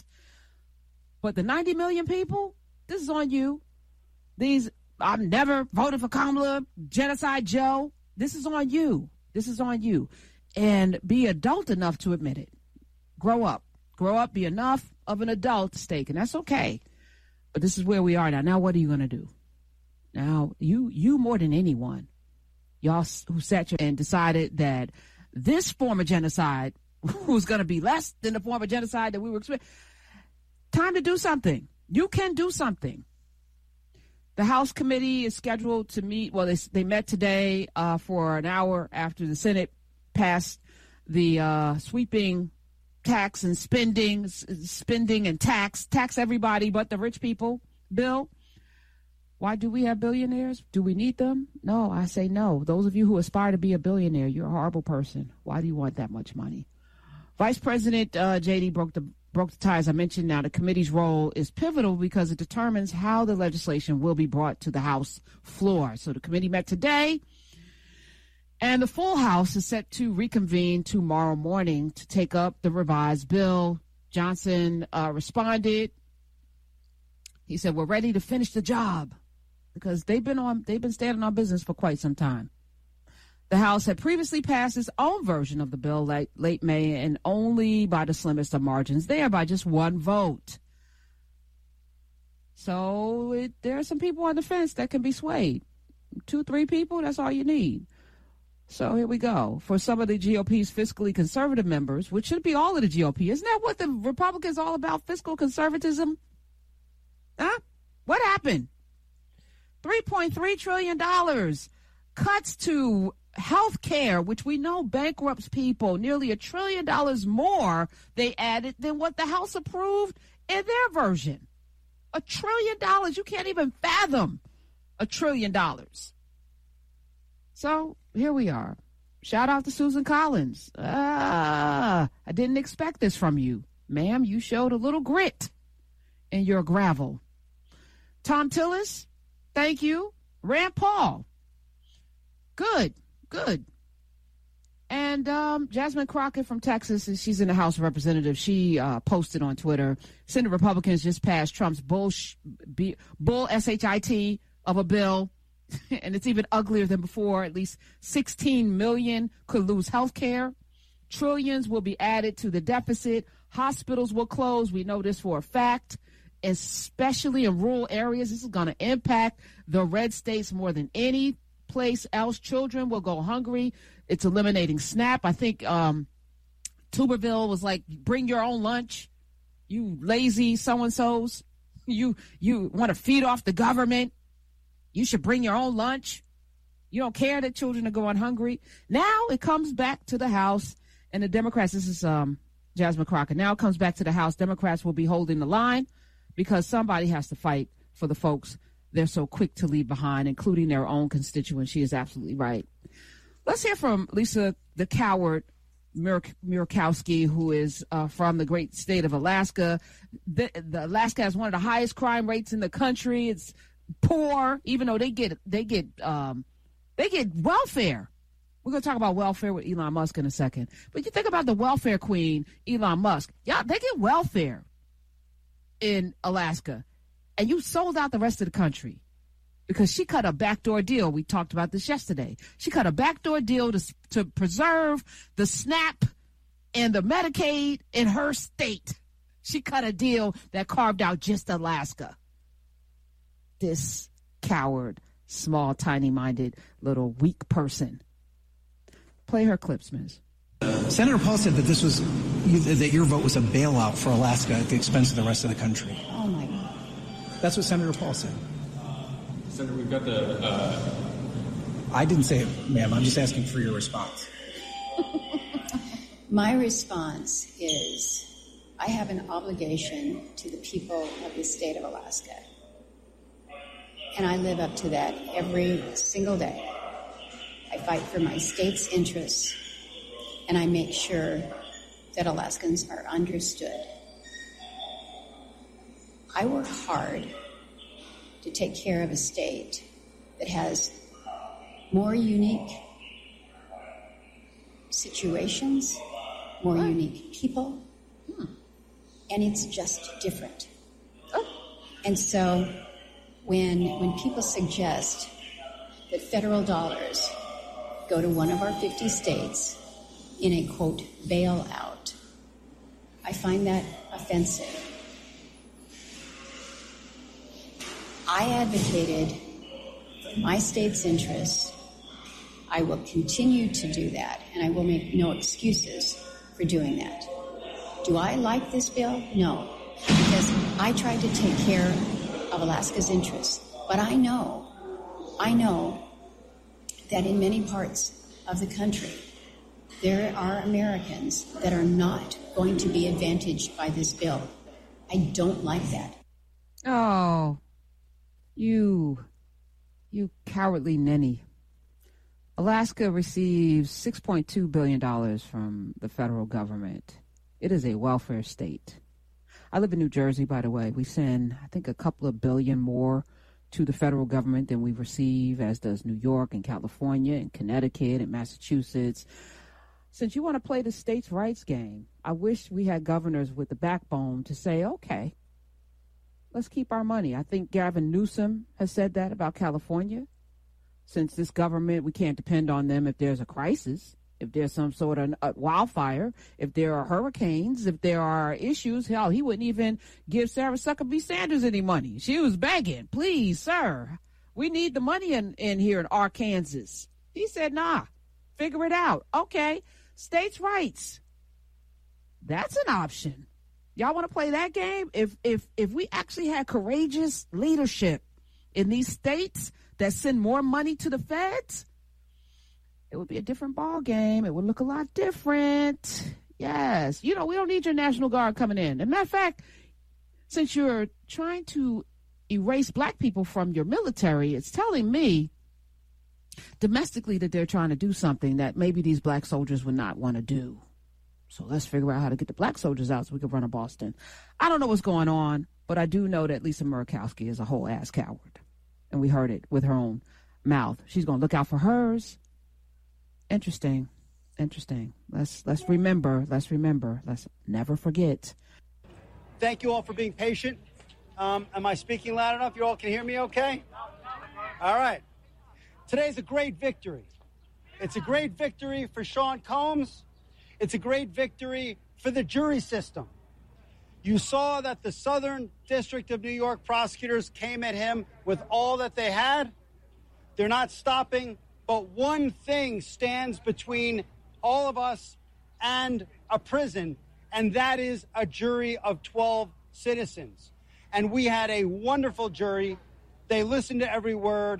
But the ninety million people, this is on you. These, I've never voted for Kamala, Genocide Joe. This is on you. This is on you. And be adult enough to admit it. Grow up. Grow up, be enough of an adult to stake, and that's okay. But this is where we are now. Now, what are you going to do? Now, you you more than anyone, y'all who sat here and decided that this form of genocide was going to be less than the form of genocide that we were expecting. Time to do something. You can do something. The House committee is scheduled to meet. Well, they, they met today uh, for an hour after the Senate passed the uh, sweeping tax and spending, spending and tax, tax everybody but the rich people bill. Why do we have billionaires? Do we need them? No, I say no. Those of you who aspire to be a billionaire, you're a horrible person. Why do you want that much money? Vice President uh, J D broke the broke the tie, as I mentioned. Now, the committee's role is pivotal because it determines how the legislation will be brought to the House floor. So the committee met today. And the full House is set to reconvene tomorrow morning to take up the revised bill. Johnson uh, responded He said, we're ready to finish the job because they've been on, they've been standing on business for quite some time. The House had previously passed its own version of the bill late, late May and only by the slimmest of margins there by just one vote. So it, there are some people on the fence that can be swayed. Two, three people, that's all you need. So here we go. For some of the G O P's fiscally conservative members, which should be all of the G O P, isn't that what the Republicans are all about, fiscal conservatism? Huh? What happened? three point three trillion dollars. Cuts to health care, which we know bankrupts people. Nearly a trillion dollars more they added than what the House approved in their version. A trillion dollars. You can't even fathom a trillion dollars. So here we are. Shout out to Susan Collins. Ah, I didn't expect this from you. Ma'am, you showed a little grit in your gravel. Tom Tillis, thank you. Rand Paul. Good, good. And um, Jasmine Crockett from Texas, she's in the House of Representatives. She uh, posted on Twitter, Senate Republicans just passed Trump's bull, sh- B- bull S H I T of a bill, and it's even uglier than before. At least sixteen million could lose health care. Trillions will be added to the deficit. Hospitals will close. We know this for a fact, especially in rural areas. This is going to impact the red states more than any place else. Children will go hungry. It's eliminating SNAP. I think um, Tuberville was like, bring your own lunch. You lazy so-and-sos. You, you want to feed off the government. You should bring your own lunch. You don't care that children are going hungry. Now it comes back to the House and the Democrats. This is um, Jasmine Crockett. Now it comes back to the House. Democrats will be holding the line because somebody has to fight for the folks they're so quick to leave behind, including their own constituents. She is absolutely right. Let's hear from Lisa the Coward Murkowski, who is uh, from the great state of Alaska. The, the Alaska has one of the highest crime rates in the country. It's poor, even though they get they get um, they get welfare. We're going to talk about welfare with Elon Musk in a second. But you think about the welfare queen, Elon Musk. Yeah, they get welfare in Alaska. And you sold out the rest of the country because she cut a backdoor deal. We talked about this yesterday. She cut a backdoor deal to to preserve the SNAP and the Medicaid in her state. She cut a deal that carved out just Alaska. This coward, small, tiny-minded, little weak person. Play her clips, Miz. Senator Paul said that this was that your vote was a bailout for Alaska at the expense of the rest of the country. Oh my God. That's what Senator Paul said. Senator, we've got the... Uh... I didn't say it, ma'am. I'm just asking for your response. My response is I have an obligation to the people of the state of Alaska. And I live up to that every single day. I fight for my state's interests, and I make sure that Alaskans are understood. I work hard to take care of a state that has more unique situations, more what? unique people, hmm. and it's just different. Oh. And so when when people suggest that federal dollars go to one of our fifty states in a, quote, bailout, I find that offensive. I advocated for my state's interests. I will continue to do that, and I will make no excuses for doing that. Do I like this bill? No, because I tried to take care of Alaska's interests. But I know, I know that in many parts of the country, there are Americans that are not going to be advantaged by this bill. I don't like that. Oh. You, you cowardly ninny. Alaska receives six point two billion dollars from the federal government. It is a welfare state. I live in New Jersey, by the way. We send, I think, a couple of billion more to the federal government than we receive, as does New York and California and Connecticut and Massachusetts. Since you want to play the states' rights game, I wish we had governors with the backbone to say, okay, Let's keep our money. I think Gavin Newsom has said that about California. Since this government, we can't depend on them if there's a crisis, if there's some sort of uh, wildfire, if there are hurricanes, if there are issues. Hell, he wouldn't even give Sarah Huckabee Sanders any money. She was begging, please, sir, we need the money in, in here in Arkansas. He said, nah, figure it out. Okay, states' rights. That's an option. Y'all want to play that game? If if if we actually had courageous leadership in these states that send more money to the feds, it would be a different ball game. It would look a lot different. Yes. You know, we don't need your National Guard coming in. As a matter of fact, since you're trying to erase black people from your military, it's telling me domestically that they're trying to do something that maybe these black soldiers would not want to do. So let's figure out how to get the black soldiers out so we can run a Boston. I don't know what's going on, but I do know that Lisa Murkowski is a whole ass coward. And we heard it with her own mouth. She's going to look out for hers. Interesting. Interesting. Let's let's remember. Let's remember. Let's never forget. Thank you all for being patient. Um, am I speaking loud enough? You all can hear me okay? All right. Today's a great victory. It's a great victory for Sean Combs. It's a great victory for the jury system. You saw that the Southern District of New York prosecutors came at him with all that they had. They're not stopping, but one thing stands between all of us and a prison, and that is a jury of twelve citizens. And we had a wonderful jury. They listened to every word,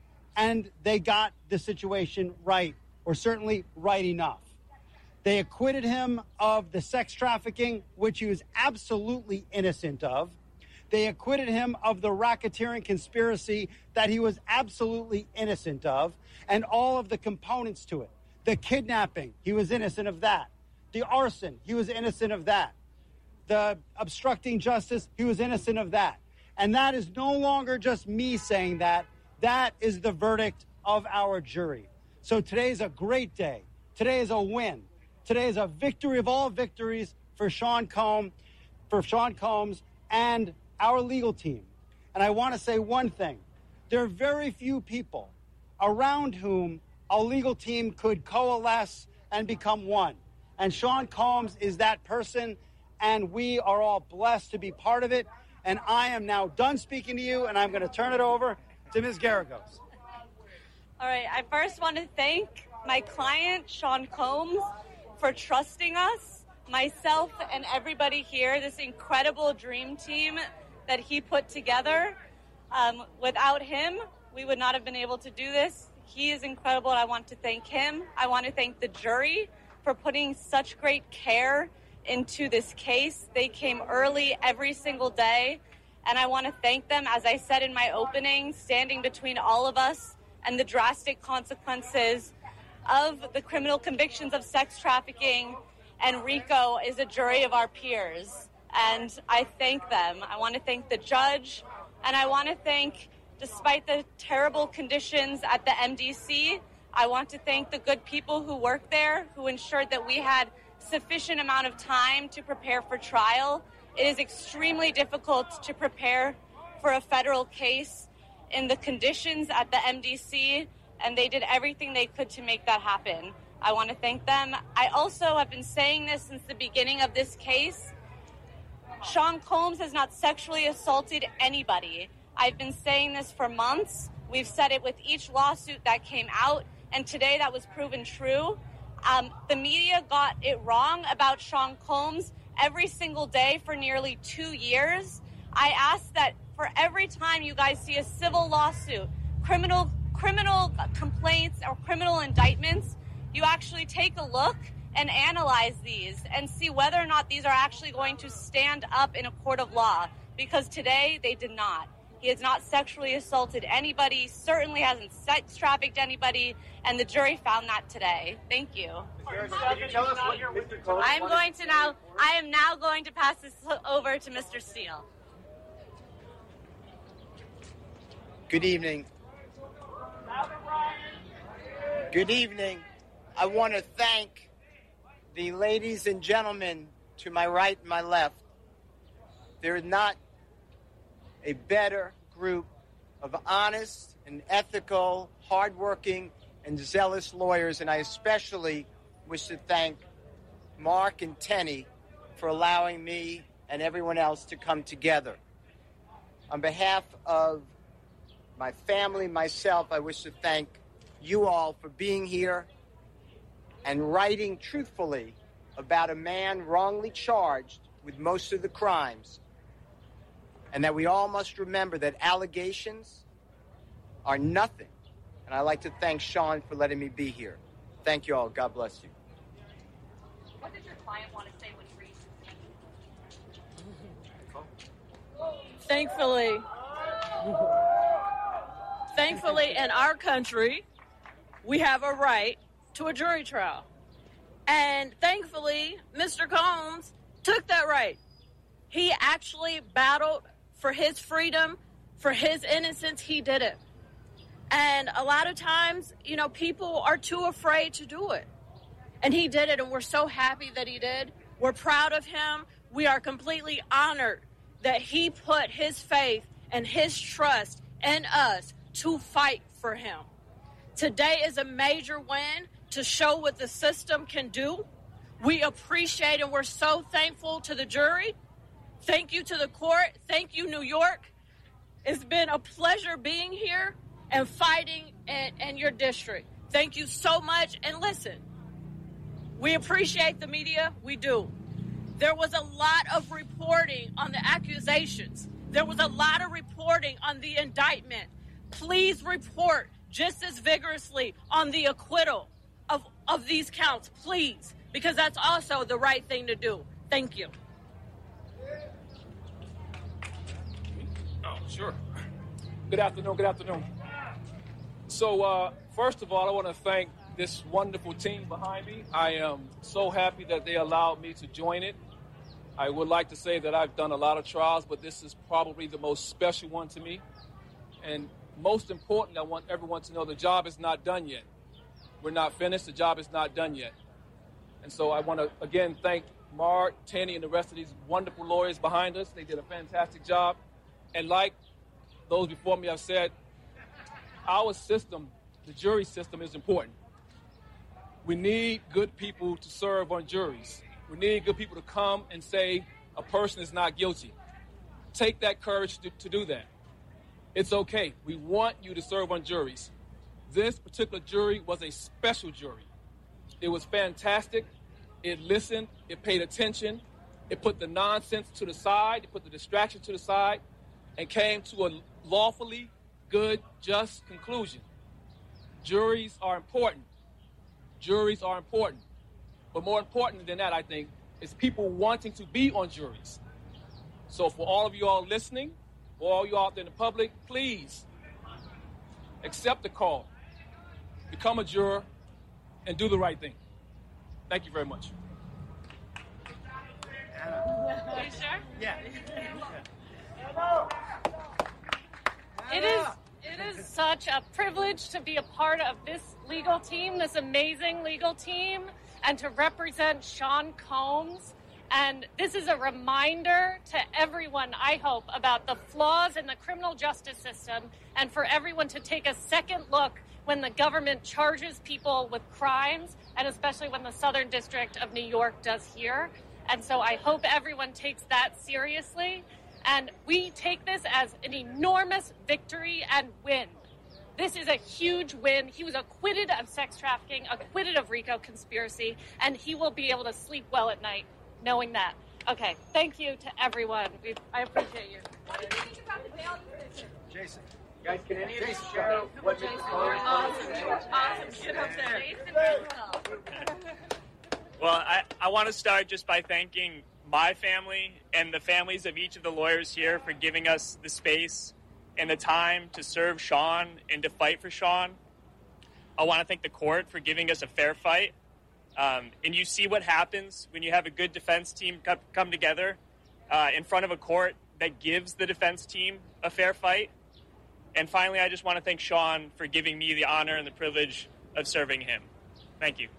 and they got the situation right, or certainly right enough. They acquitted him of the sex trafficking, which he was absolutely innocent of. They acquitted him of the racketeering conspiracy that he was absolutely innocent of, and all of the components to it. The kidnapping, he was innocent of that. The arson, he was innocent of that. The obstructing justice, he was innocent of that. And that is no longer just me saying that. That is the verdict of our jury. So today is a great day. Today is a win. Today is a victory of all victories for Sean Combs, for Sean Combs and our legal team. And I want to say one thing. There are very few people around whom a legal team could coalesce and become one. And Sean Combs is that person, and we are all blessed to be part of it. And I am now done speaking to you, and I'm going to turn it over to Miz Geragos. All right. I first want to thank my client, Sean Combs, for trusting us, myself and everybody here, this incredible dream team that he put together. Um, without him, we would not have been able to do this. He is incredible, and I want to thank him. I want to thank the jury for putting such great care into this case. They came early every single day, and I want to thank them, as I said in my opening, standing between all of us and the drastic consequences of the criminal convictions of sex trafficking, and RICO is a jury of our peers. And I thank them. I want to thank the judge, and I want to thank, despite the terrible conditions at the M D C, I want to thank the good people who worked there, who ensured that we had sufficient amount of time to prepare for trial. It is extremely difficult to prepare for a federal case in the conditions at the M D C, and they did everything they could to make that happen. I want to thank them. I also have been saying this since the beginning of this case. Sean Combs has not sexually assaulted anybody. I've been saying this for months. We've said it with each lawsuit that came out, and today that was proven true. Um, the media got it wrong about Sean Combs every single day for nearly two years. I ask that for every time you guys see a civil lawsuit, criminal criminal complaints or criminal indictments, you actually take a look and analyze these and see whether or not these are actually going to stand up in a court of law, because today they did not. He has not sexually assaulted anybody, certainly hasn't sex trafficked anybody, and the jury found that today. Thank you. I am going to now, I am now going to pass this over to Mister Steele. Good evening. Good evening. I want to thank the ladies and gentlemen to my right and my left. There is not a better group of honest and ethical, hardworking, and zealous lawyers, and I especially wish to thank Mark and Tenny for allowing me and everyone else to come together. On behalf of my family, myself, I wish to thank you all for being here and writing truthfully about a man wrongly charged with most of the crimes, and that we all must remember that allegations are nothing. And I'd like to thank Sean for letting me be here. Thank you all. God bless you. What did your client want to say when Reese? Thankfully, thankfully in our country, we have a right to a jury trial. And thankfully, Mister Combs took that right. He actually battled for his freedom, for his innocence. He did it. And a lot of times, you know, people are too afraid to do it. And he did it, and we're so happy that he did. We're proud of him. We are completely honored that he put his faith and his trust in us to fight for him. Today is a major win to show what the system can do. We appreciate and we're so thankful to the jury. Thank you to the court. Thank you, New York. It's been a pleasure being here and fighting in, in your district. Thank you so much. And listen, we appreciate the media. We do. There was a lot of reporting on the accusations. There was a lot of reporting on the indictment. Please report just as vigorously on the acquittal of, of these counts, please, because that's also the right thing to do. Thank you. Oh, sure. Good afternoon, good afternoon. So, uh, first of all, I want to thank this wonderful team behind me. I am so happy that they allowed me to join it. I would like to say that I've done a lot of trials, but this is probably the most special one to me. And most important, I want everyone to know the job is not done yet. We're not finished. The job is not done yet. And so I want to, again, thank Mark, Tenny, and the rest of these wonderful lawyers behind us. They did a fantastic job. And like those before me have said, our system, the jury system, is important. We need good people to serve on juries. We need good people to come and say a person is not guilty. Take that courage to, to do that. It's okay. We want you to serve on juries. This particular jury was a special jury. It was fantastic. It listened. It paid attention. It put the nonsense to the side. It put the distraction to the side and came to a lawfully good, just conclusion. Juries are important. Juries are important. But more important than that, I think, is people wanting to be on juries. So for all of you all listening, for all you out there in the public, please accept the call, become a juror, and do the right thing. Thank you very much. Are you sure? Yeah. It is it is such a privilege to be a part of this legal team, this amazing legal team, and to represent Sean Combs. And this is a reminder to everyone, I hope, about the flaws in the criminal justice system, and for everyone to take a second look when the government charges people with crimes, and especially when the Southern District of New York does here. And so I hope everyone takes that seriously. And we take this as an enormous victory and win. This is a huge win. He was acquitted of sex trafficking, acquitted of RICO conspiracy, and he will be able to sleep well at night knowing that. Okay, thank you to everyone. We, I appreciate you. What do you think about the bail decision? Jason. Guys, can any of you share what Mister Awesome. Awesome. Get up there. Well, I, I want to start just by thanking my family and the families of each of the lawyers here for giving us the space and the time to serve Sean and to fight for Sean. I want to thank the court for giving us a fair fight. Um, and you see what happens when you have a good defense team come, come together uh, in front of a court that gives the defense team a fair fight. And finally, I just want to thank Sean for giving me the honor and the privilege of serving him. Thank you.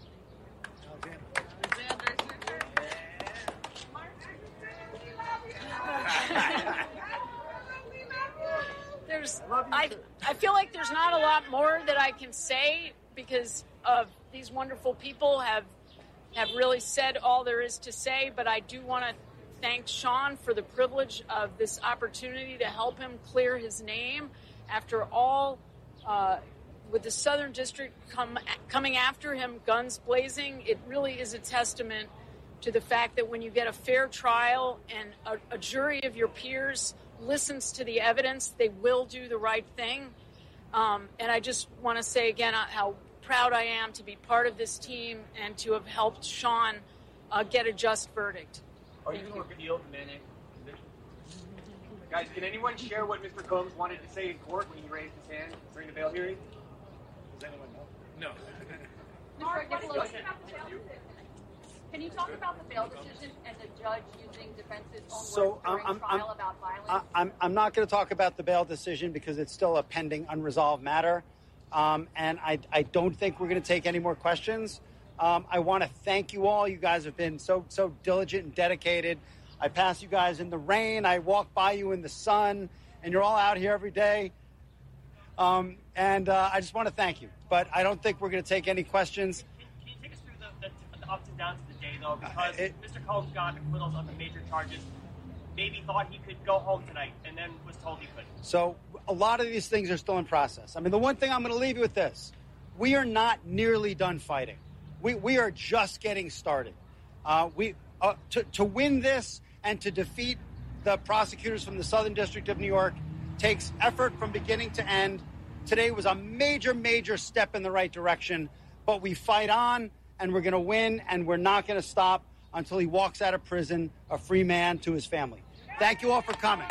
there's I I feel like there's not a lot more that I can say because of these wonderful people have have really said all there is to say. But I do want to thank Sean for the privilege of this opportunity to help him clear his name after all. Uh, with the Southern District come, coming after him, guns blazing, it really is a testament to the fact that when you get a fair trial and a, a jury of your peers listens to the evidence, they will do the right thing. Um, and I just want to say again how proud I am to be part of this team and to have helped Sean uh, get a just verdict. Are you going to look at the open mandate conviction? Guys, can anyone share what Mister Combs wanted to say in court when he raised his hand during the bail hearing? Does anyone know? No. Mark, what is about the bail? Can you talk about the bail decision and the judge using defense's own So words during I'm, trial I'm, about violence? I'm, I'm not going to talk about the bail decision because it's still a pending, unresolved matter. Um, and I, I don't think we're going to take any more questions. Um, I want to thank you all. You guys have been so, so diligent and dedicated. I pass you guys in the rain. I walk by you in the sun, and you're all out here every day. Um, and uh, I just want to thank you. But I don't think we're going to take any questions. Can, can you take us through the, the, the ups and downs of the day, though? Because uh, it, Mister Combs got acquittals on the major charges. Maybe thought he could go home tonight, and then was told he couldn't. So a lot of these things are still in process. I mean, the one thing I'm going to leave you with this. We are not nearly done fighting. We, we are just getting started. Uh, we uh, to, to win this and to defeat the prosecutors from the Southern District of New York takes effort from beginning to end. Today was a major, major step in the right direction, but we fight on, and we're going to win, and we're not going to stop until he walks out of prison a free man to his family. Thank you all for coming.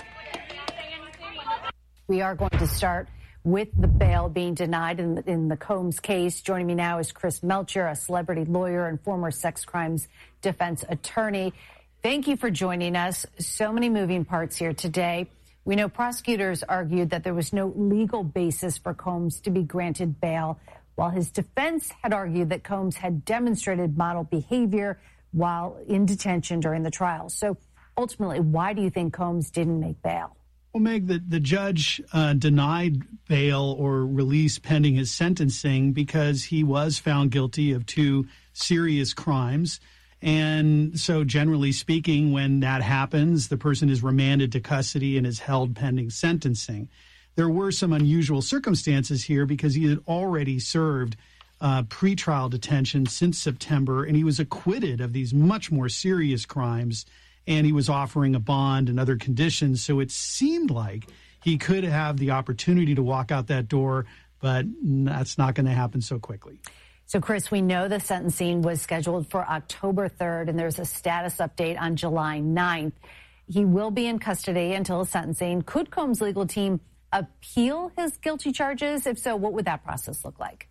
We are going to start with the bail being denied in the, in the Combs case. Joining me now is Chris Melcher, a celebrity lawyer and former sex crimes defense attorney. Thank you for joining us. So many moving parts here today. We know prosecutors argued that there was no legal basis for Combs to be granted bail, while his defense had argued that Combs had demonstrated model behavior while in detention during the trial. So ultimately, why do you think Combs didn't make bail? Well, Meg, the, the judge uh, denied bail or release pending his sentencing because he was found guilty of two serious crimes. And so generally speaking, when that happens, the person is remanded to custody and is held pending sentencing. There were some unusual circumstances here because he had already served uh, pretrial detention since September, and he was acquitted of these much more serious crimes, and he was offering a bond and other conditions. So it seemed like he could have the opportunity to walk out that door, but that's not going to happen so quickly. So, Chris, we know the sentencing was scheduled for October third, and there's a status update on July ninth. He will be in custody until sentencing. Could Combs' legal team appeal his guilty charges? If so, what would that process look like?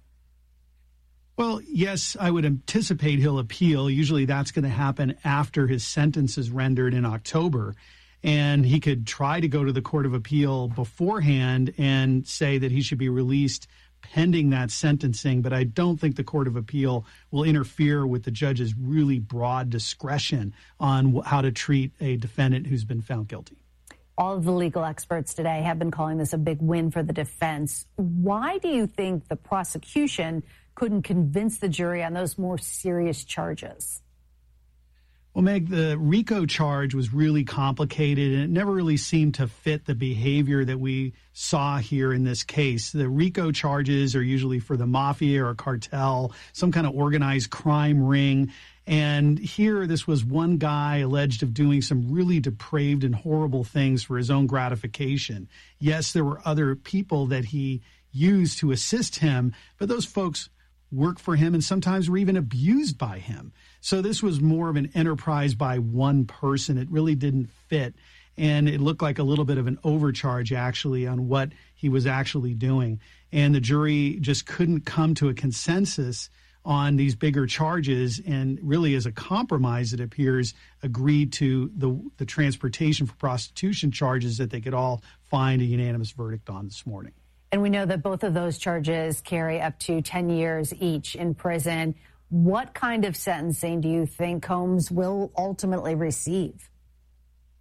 Well, yes, I would anticipate he'll appeal. Usually that's going to happen after his sentence is rendered in October. And he could try to go to the Court of Appeal beforehand and say that he should be released pending that sentencing, but I don't think the Court of Appeal will interfere with the judge's really broad discretion on how to treat a defendant who's been found guilty. All of the legal experts today have been calling this a big win for the defense. Why do you think the prosecution couldn't convince the jury on those more serious charges? Well, Meg, the RICO charge was really complicated, and it never really seemed to fit the behavior that we saw here in this case. The RICO charges are usually for the mafia or cartel, some kind of organized crime ring. And here, this was one guy alleged of doing some really depraved and horrible things for his own gratification. Yes, there were other people that he used to assist him, but those folks worked for him and sometimes were even abused by him. So this was more of an enterprise by one person. It really didn't fit. And it looked like a little bit of an overcharge, actually, on what he was actually doing. And the jury just couldn't come to a consensus on these bigger charges. And really, as a compromise, it appears, agreed to the, the transportation for prostitution charges that they could all find a unanimous verdict on this morning. And we know that both of those charges carry up to ten years each in prison. What kind of sentencing do you think Combs will ultimately receive?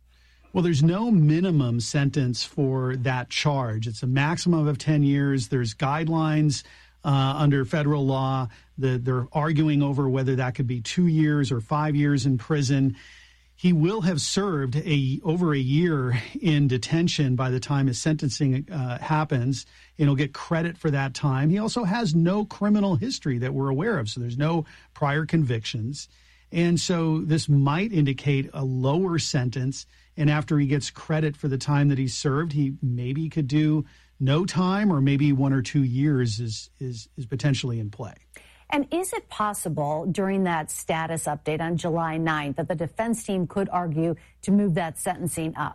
Well, there's no minimum sentence for that charge. It's a maximum of ten years. There's guidelines uh, under federal law. The, they're arguing over whether that could be two years or five years in prison. He will have served a over a year in detention by the time his sentencing uh, happens, and he'll get credit for that time. He also has no criminal history that we're aware of, so there's no prior convictions. And so this might indicate a lower sentence. And after he gets credit for the time that he served, he maybe could do no time, or maybe one or two years is is, is potentially in play. And is it possible during that status update on July ninth that the defense team could argue to move that sentencing up?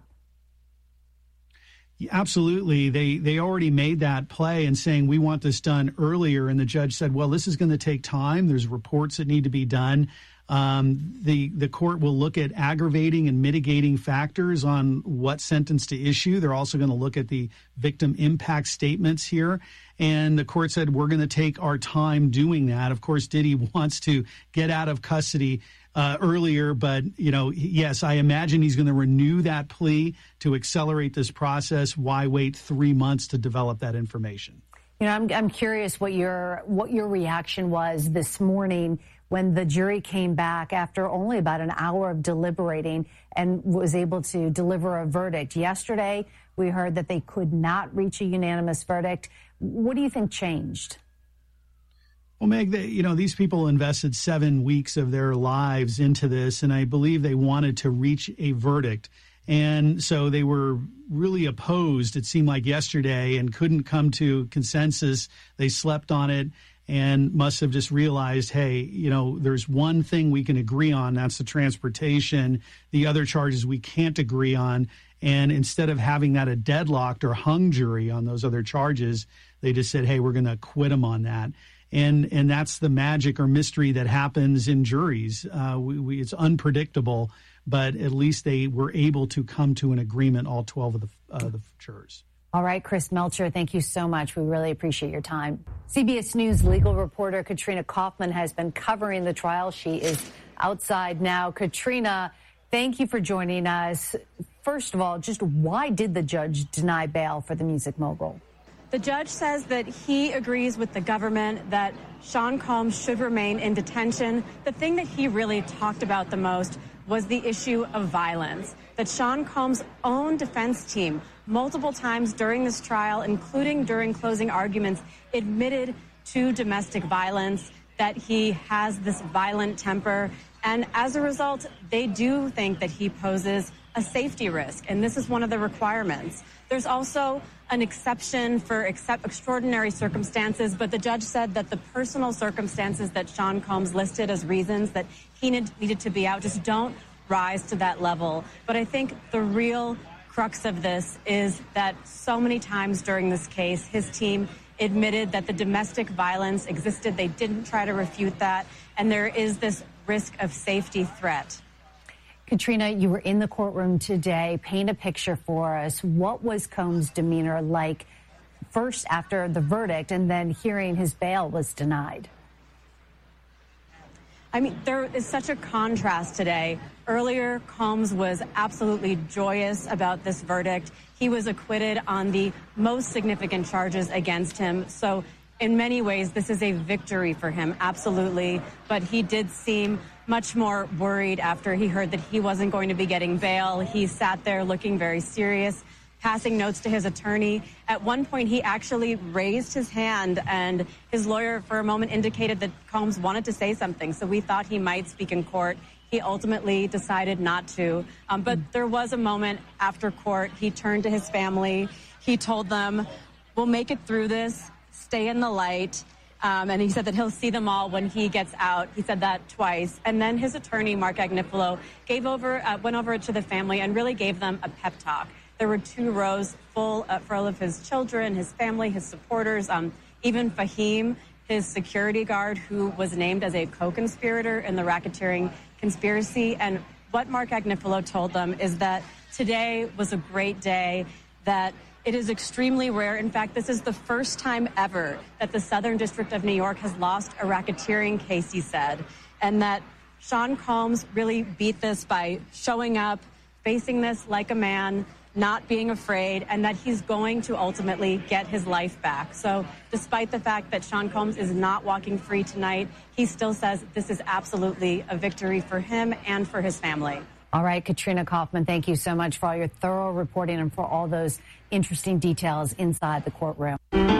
Yeah, absolutely. They they already made that play and saying we want this done earlier. And the judge said, well, this is going to take time. There's reports that need to be done. Um, the the court will look at aggravating and mitigating factors on what sentence to issue. They're also going to look at the victim impact statements here. And the court said, we're going to take our time doing that. Of course, Diddy wants to get out of custody uh, earlier. But, you know, yes, I imagine he's going to renew that plea to accelerate this process. Why wait three months to develop that information? You know, I'm I'm curious what your what your reaction was this morning when the jury came back after only about an hour of deliberating and was able to deliver a verdict. Yesterday, we heard that they could not reach a unanimous verdict. What do you think changed? Well, Meg, they, you know, these people invested seven weeks of their lives into this, and I believe they wanted to reach a verdict. And so they were really opposed, it seemed like yesterday, and couldn't come to consensus. They slept on it and must have just realized, hey, you know, there's one thing we can agree on, that's the transportation. The other charges we can't agree on. And instead of having that a deadlocked or hung jury on those other charges, they just said, hey, we're going to acquit them on that. And and that's the magic or mystery that happens in juries. Uh, we, we, it's unpredictable, but at least they were able to come to an agreement, all twelve of the, uh, the jurors. All right, Chris Melcher, thank you so much. We really appreciate your time. C B S News legal reporter Katrina Kaufman has been covering the trial. She is outside now. Katrina, thank you for joining us. First of all, just why did the judge deny bail for the music mogul? The judge says that he agrees with the government that Sean Combs should remain in detention. The thing that he really talked about the most was the issue of violence, that Sean Combs' own defense team multiple times during this trial, including during closing arguments, admitted to domestic violence, that he has this violent temper. And as a result, they do think that he poses a safety risk. And this is one of the requirements. There's also an exception for except extraordinary circumstances, but the judge said that the personal circumstances that Sean Combs listed as reasons that he need, needed to be out just don't rise to that level. But I think the real crux of this is that so many times during this case, his team admitted that the domestic violence existed. They didn't try to refute that. And there is this risk of safety threat. Katrina, you were in the courtroom today. Paint a picture for us. What was Combs' demeanor like first after the verdict and then hearing his bail was denied? I mean, there is such a contrast today. Earlier, Combs was absolutely joyous about this verdict. He was acquitted on the most significant charges against him. So in many ways, this is a victory for him, absolutely. But he did seem much more worried after he heard that he wasn't going to be getting bail. He sat there looking very serious, passing notes to his attorney. At one point, he actually raised his hand, and his lawyer for a moment indicated that Combs wanted to say something, so we thought he might speak in court. He ultimately decided not to. Um, but there was a moment after court. He turned to his family. He told them, we'll make it through this. Stay in the light. Um, and he said that he'll see them all when he gets out. He said that twice. And then his attorney, Mark Agnifilo, gave over, uh, went over to the family and really gave them a pep talk. There were two rows full, uh, full of his children, his family, his supporters, um, even Fahim, his security guard, who was named as a co-conspirator in the racketeering conspiracy. And what Mark Agnifilo told them is that today was a great day, that it is extremely rare. In fact, this is the first time ever that the Southern District of New York has lost a racketeering case, he said, and that Sean Combs really beat this by showing up, facing this like a man, not being afraid, and that he's going to ultimately get his life back. So despite the fact that Sean Combs is not walking free tonight, he still says this is absolutely a victory for him and for his family. All right, Katrina Kaufman, thank you so much for all your thorough reporting and for all those interesting details inside the courtroom.